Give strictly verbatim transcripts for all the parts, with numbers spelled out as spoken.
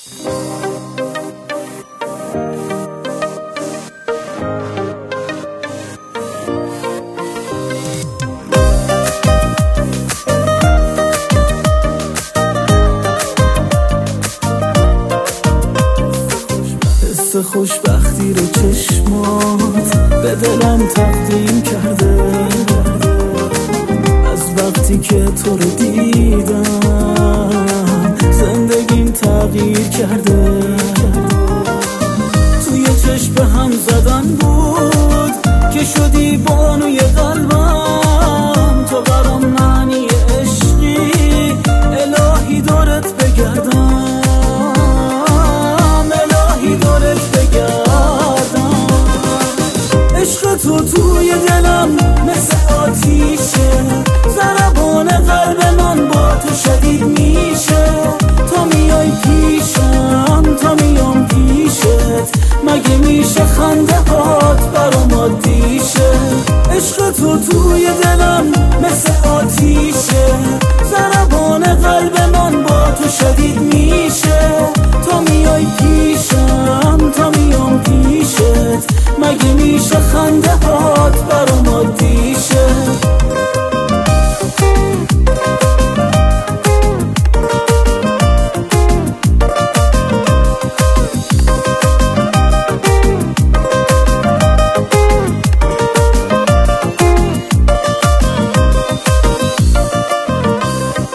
حس خوشبختی رو چشمات به دلم تقدیم کرده، از وقتی که تو رو دیدم زندگیم تغییر کرده. توی چشم هم زدن بود که شدی بانوی قلبم، تو برام معنی عشقی، الهی دورت بگردم، الهی دورت بگردم. عشق تو توی دلم مثل آتیشه، ضربان قلب من با تو شدید میشه. تا میای پیشم تا میام پیشت، مگه میشه خنده هات برام عادی شه؟ عشق تو توی دلم مثل آتیشه، ضربان قلب من با تو شدید میشه. تا میای پیشم تا میام پیشت، مگه میشه خنده هات برام عادی شه؟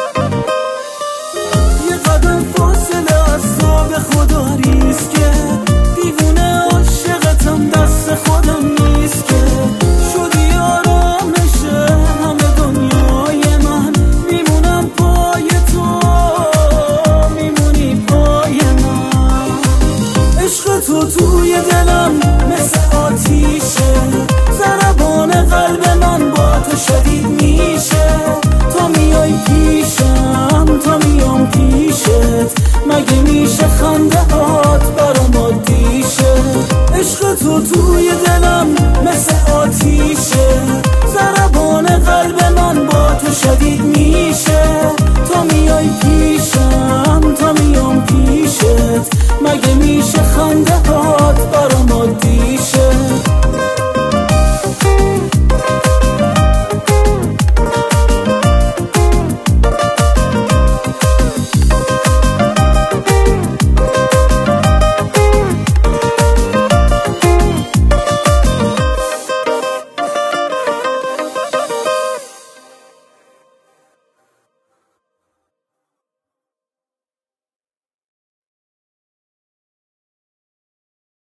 فاصله از تو به خدا ریسکه،